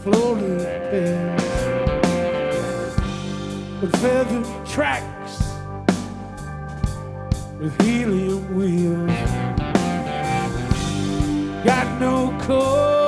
floating things with feathered tracks, with helium wheels. Got no code.